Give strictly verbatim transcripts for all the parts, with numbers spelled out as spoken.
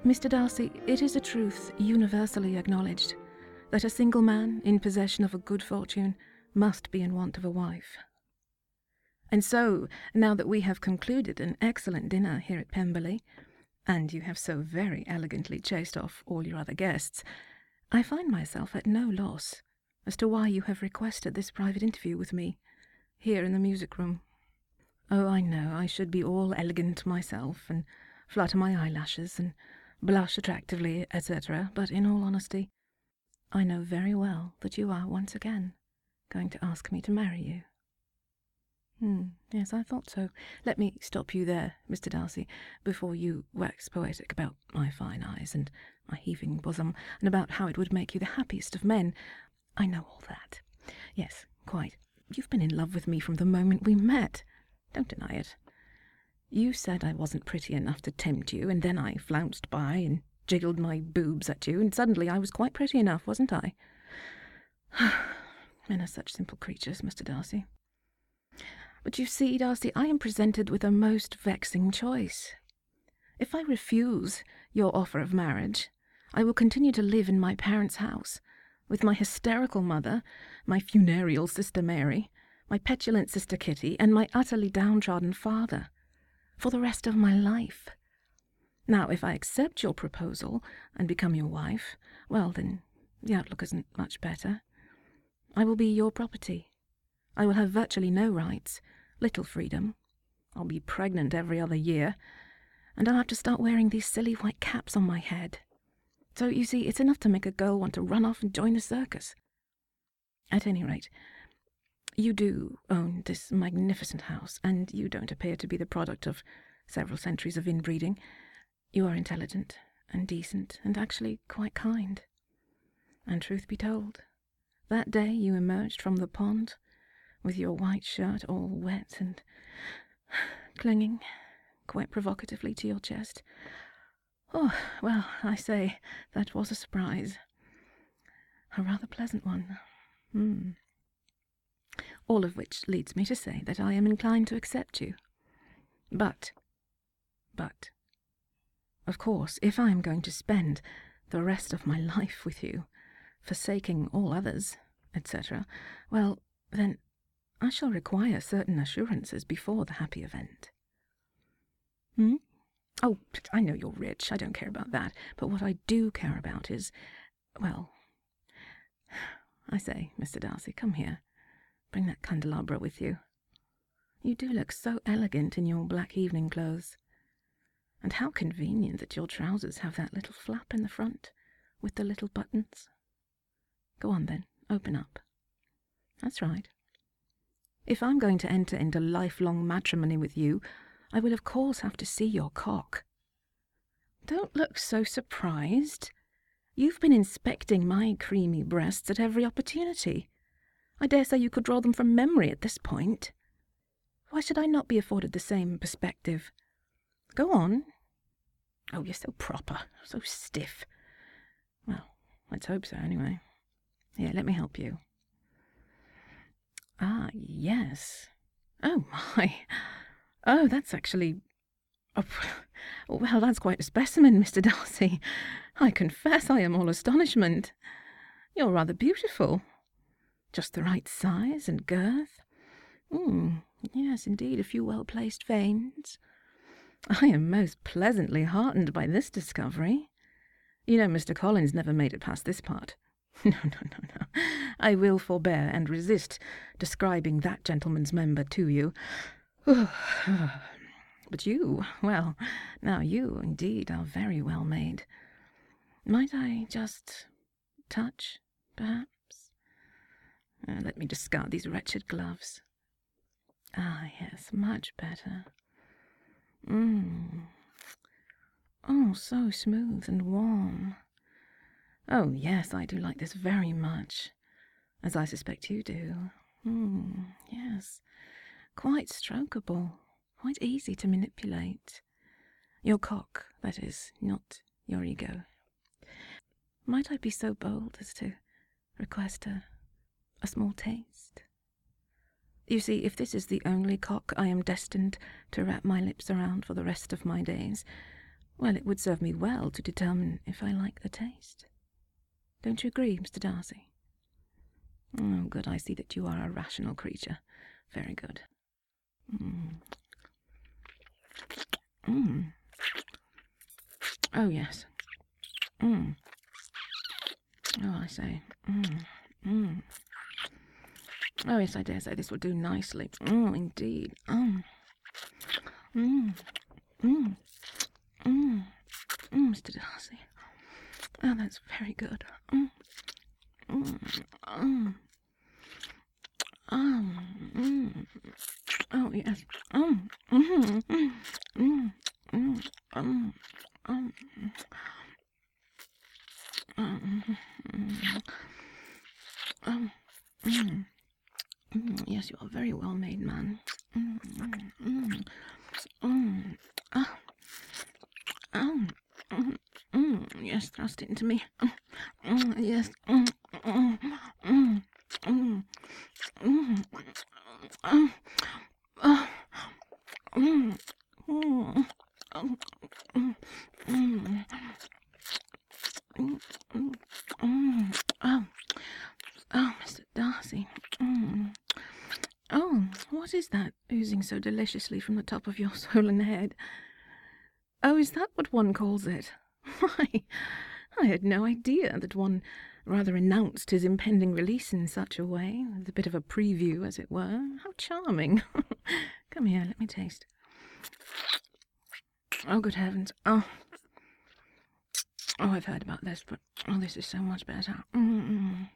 Mister Darcy, it is a truth universally acknowledged that a single man in possession of a good fortune must be in want of a wife. And so, now that we have concluded an excellent dinner here at Pemberley, and you have so very elegantly chased off all your other guests, I find myself at no loss as to why you have requested this private interview with me, here in the music room. Oh, I know I should be all elegant myself, and flutter my eyelashes, and blush attractively, et cetera, but in all honesty, I know very well that you are once again going to ask me to marry you. Hmm, yes, I thought so. Let me stop you there, Mister Darcy, before you wax poetic about my fine eyes and my heaving bosom, and about how it would make you the happiest of men. I know all that. Yes, quite. You've been in love with me from the moment we met. Don't deny it. You said I wasn't pretty enough to tempt you, and then I flounced by and jiggled my boobs at you, and suddenly I was quite pretty enough, wasn't I? Men are such simple creatures, Mister Darcy. But you see, Darcy, I am presented with a most vexing choice. If I refuse your offer of marriage, I will continue to live in my parents' house, with my hysterical mother, my funereal sister Mary, my petulant sister Kitty, and my utterly downtrodden father, for the rest of my life. Now, if I accept your proposal and become your wife, well, then the outlook isn't much better. I will be your property. I will have virtually no rights, little freedom. I'll be pregnant every other year, and I'll have to start wearing these silly white caps on my head. So, you see, it's enough to make a girl want to run off and join the circus. At any rate, you do own this magnificent house, and you don't appear to be the product of several centuries of inbreeding. You are intelligent and decent and actually quite kind. And truth be told, that day you emerged from the pond with your white shirt all wet and clinging quite provocatively to your chest. Oh, well, I say, that was a surprise. A rather pleasant one. Hmm. All of which leads me to say that I am inclined to accept you. But, but, of course, if I am going to spend the rest of my life with you, forsaking all others, et cetera, well, then I shall require certain assurances before the happy event. Hmm? Oh, I know you're rich. I don't care about that. But what I do care about is, well, I say, Mister Darcy, come here. Bring that candelabra with you. You do look so elegant in your black evening clothes. And how convenient that your trousers have that little flap in the front, with the little buttons. Go on, then. Open up. That's right. If I'm going to enter into lifelong matrimony with you, I will of course have to see your cock. Don't look so surprised. You've been inspecting my creamy breasts at every opportunity. I dare say you could draw them from memory at this point. Why should I not be afforded the same perspective? Go on. Oh, you're so proper, so stiff. Well, let's hope so, anyway. Here, let me help you. Ah, yes. Oh, my. Oh, that's actually... Oh, well, that's quite a specimen, Mister Darcy. I confess I am all astonishment. You're rather beautiful. Just the right size and girth. Mm, yes, indeed, a few well-placed veins. I am most pleasantly heartened by this discovery. You know, Mister Collins never made it past this part. No, no, no, no. I will forbear and resist describing that gentleman's member to you. But you, well, now you, indeed, are very well made. Might I just touch, perhaps? Uh, let me discard these wretched gloves. Ah, yes, much better. Mm. Oh, so smooth and warm. Oh, yes, I do like this very much, as I suspect you do. Mm, yes, quite strokeable, quite easy to manipulate. Your cock, that is, not your ego. Might I be so bold as to request a, a small taste? You see, if this is the only cock I am destined to wrap my lips around for the rest of my days, Well, it would serve me well to determine if I like the taste. Don't you agree, Mister Darcy? Oh, good, I see that you are a rational creature. Very good. Mm. Mm. Oh, yes. Mm. Oh, I say. Mm. Mm. Oh, yes, I dare say this will do nicely. Oh, indeed. Mm. Mm. Mm. Mm. Mm, Mister Darcy. Oh, that's very good. Mm. Mm. Mm. Um, mm. Oh, yes. Um, mm, mm, mm, mm, um, um, um, mm, um, mm, mm. Yes, you are a very well-made man. Mm, mm, mm, mm, ah, um, mm, mm. Yes, thrust it into me. Mm, mm, yes. Mm, mm, mm, mm, mm, mm, ah, mm, mm, mm, mm, mm. Mm, mm, mm. Oh, oh, Mister Darcy. Mm. Oh, what is that oozing so deliciously from the top of your swollen head? Oh, is that what one calls it? Why, I had no idea that one rather announced his impending release in such a way, with a bit of a preview, as it were. How charming. Come here, let me taste. Oh, good heavens. Oh. Oh, I've heard about this, but oh, this is so much better. Mm-mm.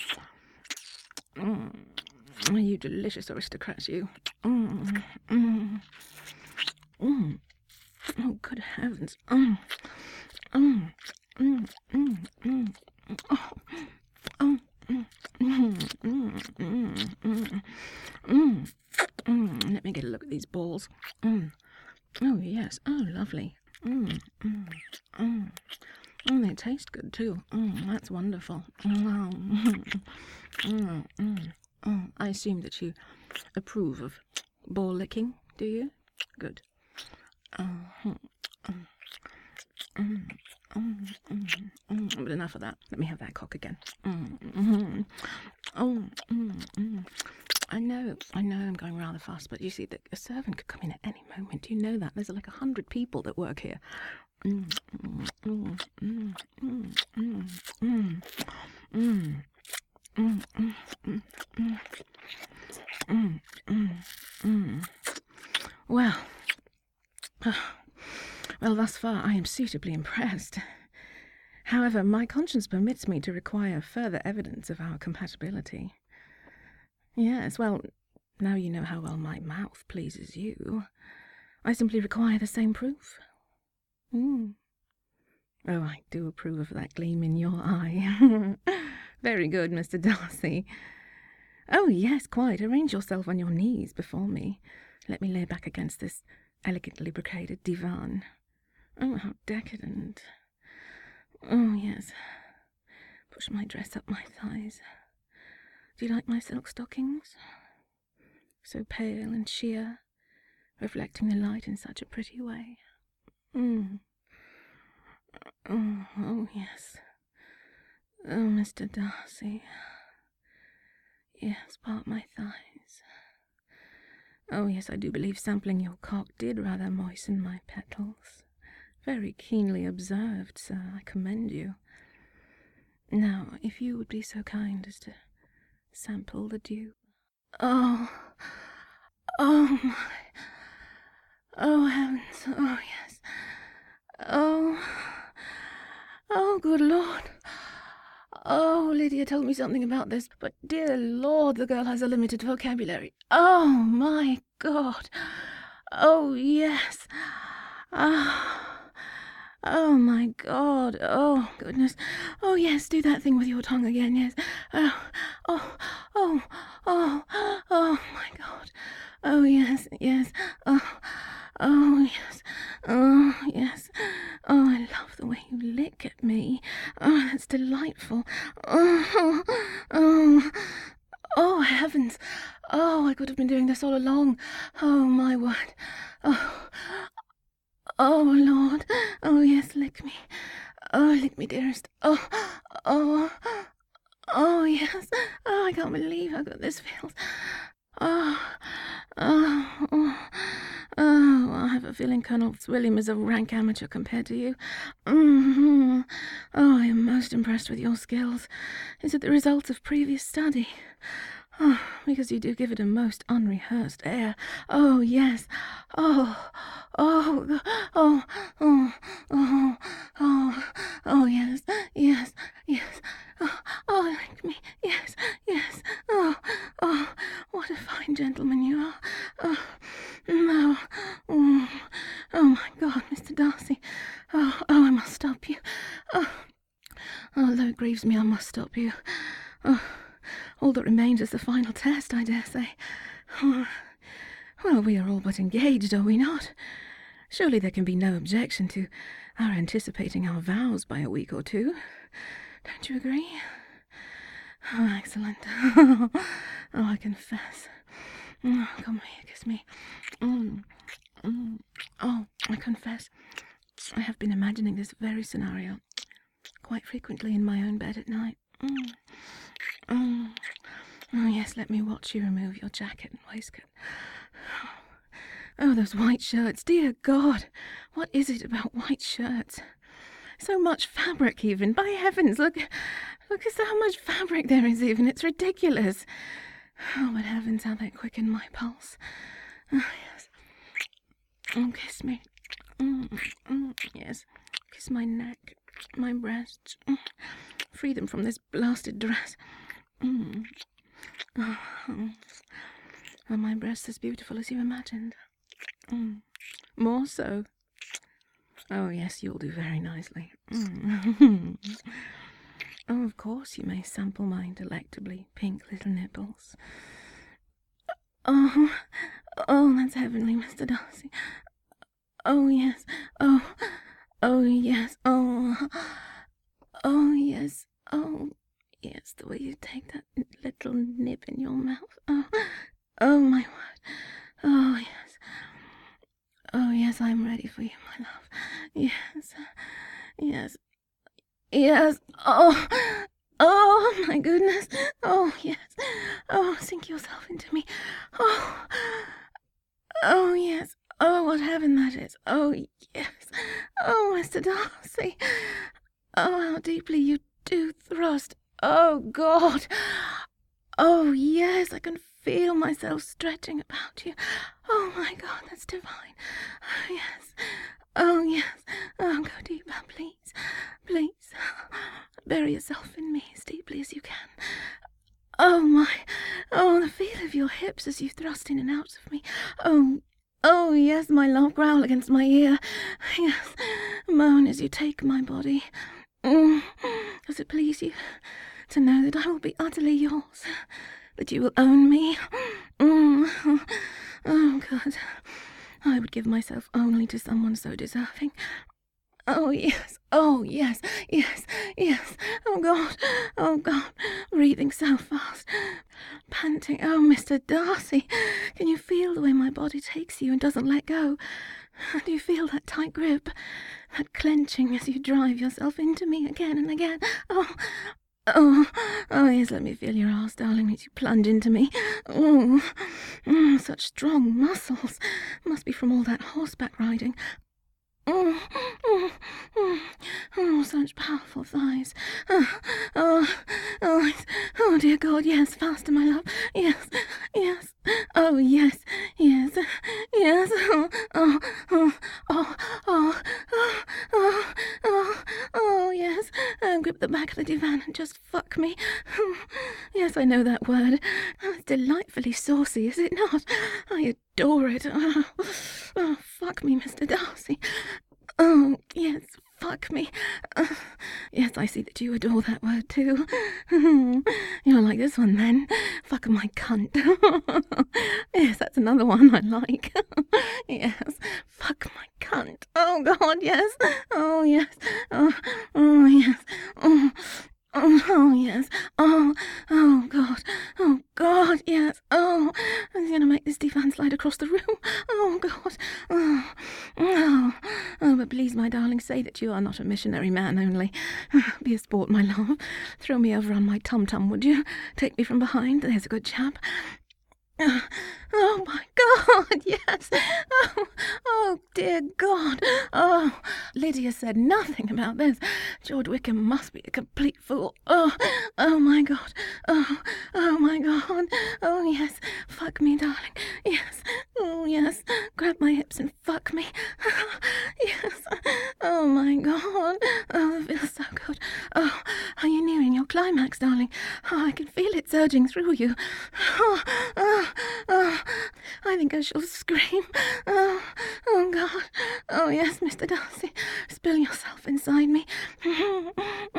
Mm. Oh, you delicious aristocrats, you. Mm. Mm. Mm. Oh, good heavens. Mm. Mm. Mm. Mm. Mm. Oh. Oh. Mm. Mm. Mm. Mm. Mm. Mm. Mm. Let me get a look at these balls. Mm. Oh, yes. Oh, lovely. Mm. Mm. Mm. Mm, they taste good too. Mm, that's wonderful. Mm, mm, mm, mm. I assume that you approve of ball licking, do you? Good. Uh, mm, mm, mm, mm, mm, mm. But enough of that. Let me have that cock again. Mm, mm, oh, mm, mm. I know, I know I'm going rather fast, but you see, that a servant could come in at any moment. Do you know that? There's like a hundred people that work here. Mm, mm, mm, mm, mm, mm, mm, mm, mm, mm, mm, mm, mm, mm. Well, well, thus far I am suitably impressed. However, my conscience permits me to require further evidence of our compatibility. Yes, well, now you know how well my mouth pleases you. I simply require the same proof. Mm. Oh, I do approve of that gleam in your eye. Very good, Mister Darcy. Oh, yes, quite. Arrange yourself on your knees before me. Let me lay back against this elegantly brocaded divan. Oh, how decadent. Oh, yes. Push my dress up my thighs. Do you like my silk stockings? So pale and sheer, reflecting the light in such a pretty way. Mm. Oh, oh, yes. Oh, Mister Darcy. Yes, part my thighs. Oh, yes, I do believe sampling your cock did rather moisten my petals. Very keenly observed, sir. I commend you. Now, if you would be so kind as to sample the dew. Oh, oh, my. Oh, heavens. Oh, yes. Oh, oh, good Lord. Oh, Lydia told me something about this, but dear Lord, the girl has a limited vocabulary. Oh, my God. Oh, yes. Ah. Oh, my God. Oh, goodness. Oh, yes, do that thing with your tongue again, yes. Oh, oh, oh, oh, oh, my God. Oh, yes, yes. Oh, oh, yes. Oh, yes. Oh, I love the way you lick at me. Oh, that's delightful. Oh, oh, oh, heavens. Oh, I could have been doing this all along. Oh, my word. Oh, Oh, Lord. Oh, yes, lick me. Oh, lick me, dearest. Oh, oh, oh, yes. Oh, I can't believe how good this feels. Oh, oh, oh, oh, I have a feeling Colonel William is a rank amateur compared to you. Mm-hmm. Oh, I am most impressed with your skills. Is it the result of previous study? Oh, because you do give it a most unrehearsed air. Oh, yes. Oh, oh, oh, oh, oh, oh, oh, yes, yes, yes. Oh, oh, like me. Yes, yes. Oh, oh, what a fine gentleman you are. Oh, no. Oh, oh my God, Mister Darcy. Oh, oh, I must stop you. Oh, oh, though it grieves me, I must stop you. Oh, all that remains is the final test, I dare say. Oh, well, we are all but engaged, are we not? Surely there can be no objection to our anticipating our vows by a week or two. Don't you agree? Oh, excellent. Oh, I confess. Oh, come here, kiss me. Mm, mm. Oh, I confess. I have been imagining this very scenario quite frequently in my own bed at night. Mm. Mm. Oh, yes, let me watch you remove your jacket and waistcoat. Oh, those white shirts. Dear God, what is it about white shirts? So much fabric, even. By heavens, look, look at how much fabric there is, even. It's ridiculous. Oh, but heavens, how they quicken my pulse. Oh, yes. Oh, kiss me. Mm, mm, yes. Kiss my neck, my breasts. Mm. Free them from this blasted dress. Mm. Oh, oh. Are my breasts as beautiful as you imagined? Mm. More so. Oh, yes, you'll do very nicely. Mm. Oh, of course, you may sample my delectably pink little nipples. Oh, oh, that's heavenly, Mister Darcy. Oh, yes. Oh, oh, yes. Oh, oh, yes. Oh, yes, the way you take that little nip in your mouth. Oh, oh, my word. Oh, yes. Oh, yes, I'm ready for you, my love. Yes, yes, yes. Oh, oh, my goodness. Oh, yes. Oh, sink yourself into me. Oh, oh, yes. Oh, what heaven that is. Oh, yes. Oh, Mister Darcy. Oh, how deeply you do thrust. Oh, God. Oh, yes, I can feel myself stretching about you. Oh, my God, that's divine. Oh, yes. Oh, yes. Oh, go deeper, please. Please. Bury yourself in me as deeply as you can. Oh, my. Oh, the feel of your hips as you thrust in and out of me. Oh, oh, yes, my love, growl against my ear. Yes, moan as you take my body. Mm. Does it please you to know that I will be utterly yours? That you will own me? Mm. Oh, God. I would give myself only to someone so deserving. Oh, yes. Oh, yes. Yes. Yes. Oh, God. Oh, God. Breathing so fast. Panting. Oh, Mister Darcy. Can you feel the way my body takes you and doesn't let go? Do you feel that tight grip? That clenching as you drive yourself into me again and again? Oh, oh, oh, yes, let me feel your arse, darling, as you plunge into me. Oh, oh, such strong muscles. Must be from all that horseback riding. Oh, oh, oh, oh, such powerful thighs. Oh, oh, oh, oh, dear God, yes, faster, my love. Yes, yes. Oh, yes, yes, yes. Oh, oh, oh, oh, oh, oh, oh, oh, oh, yes. Um, grip the back of the divan and just fuck me. Oh, yes, I know that word. Oh, it's delightfully saucy, is it not? I adore it. Oh, oh, fuck me, Mister Darcy. Oh, yes, fuck me. Uh, yes, I see that you adore that word too. You're like this one then. Fuck my cunt. Yes, that's another one I like. Yes, fuck my cunt. Oh, God, yes. Oh, yes. Oh, oh yes. Oh. Oh, oh, yes. Oh, oh, God. Oh, God, yes. Oh, I'm going to make this divan slide across the room. Oh, God. Oh, oh, Oh, but please, my darling, say that you are not a missionary man only. Be a sport, my love. Throw me over on my tum-tum, would you? Take me from behind, there's a good chap. Uh, oh, my God, yes. Oh, oh, dear God. Oh, Lydia said nothing about this. George Wickham must be a complete fool. Oh, oh, my God. Oh, oh, my God. Oh, yes. Fuck me, darling. Yes. Oh, yes. Grab my hips and fuck me. Yes. Oh, my God. Oh, it feels so good. Oh, are you nearing your climax, darling? Oh, I can feel it surging through you. Oh, oh. Oh, I think I shall scream. Oh, oh, God. Oh, yes, Mister Darcy. Spill yourself inside me. Oh,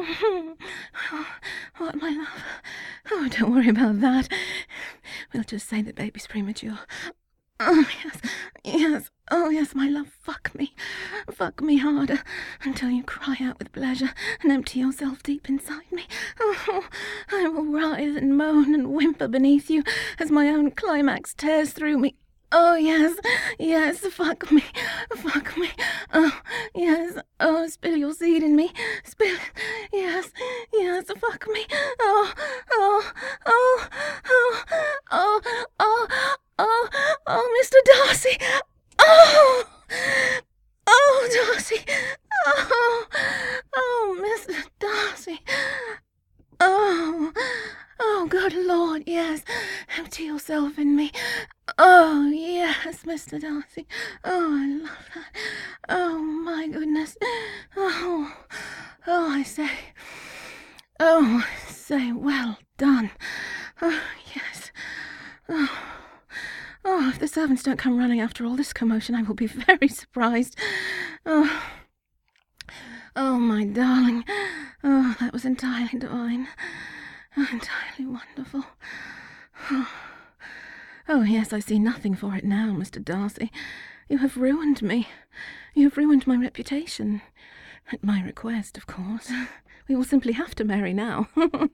what, my love? Oh, don't worry about that. We'll just say the baby's premature. Oh, yes, yes. Oh, yes, my love. Fuck me. Fuck me harder until you cry out with pleasure and empty yourself deep inside me. Oh, I will writhe and moan and whimper beneath you as my own climax tears through me. Oh, yes, yes, fuck me, fuck me. Oh, yes, oh, spill your seed in me. Spill it. Yes, yes, fuck me. Oh, oh, oh, oh, oh, oh, oh, oh, Mister Darcy. Oh, oh, Darcy. Oh, oh, Mister Darcy. Oh, oh, good Lord, yes. Empty yourself in me. Oh, yes, Mister Darcy. Oh, I love that. Oh, my goodness. Oh, oh, I say. Oh, I say, well done. Oh, yes. Oh. Oh, if the servants don't come running after all this commotion, I will be very surprised. Oh, oh, my darling. Oh, that was entirely divine. Oh, entirely wonderful. Oh. Oh, yes, I see nothing for it now, Mister Darcy. You have ruined me. You have ruined my reputation. At my request, of course. We will simply have to marry now.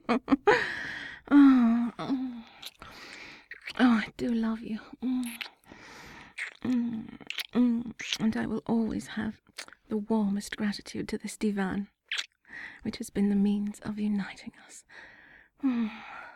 Oh, oh. Oh, I do love you. Mm. Mm. Mm. And I will always have the warmest gratitude to this divan, which has been the means of uniting us. Mm.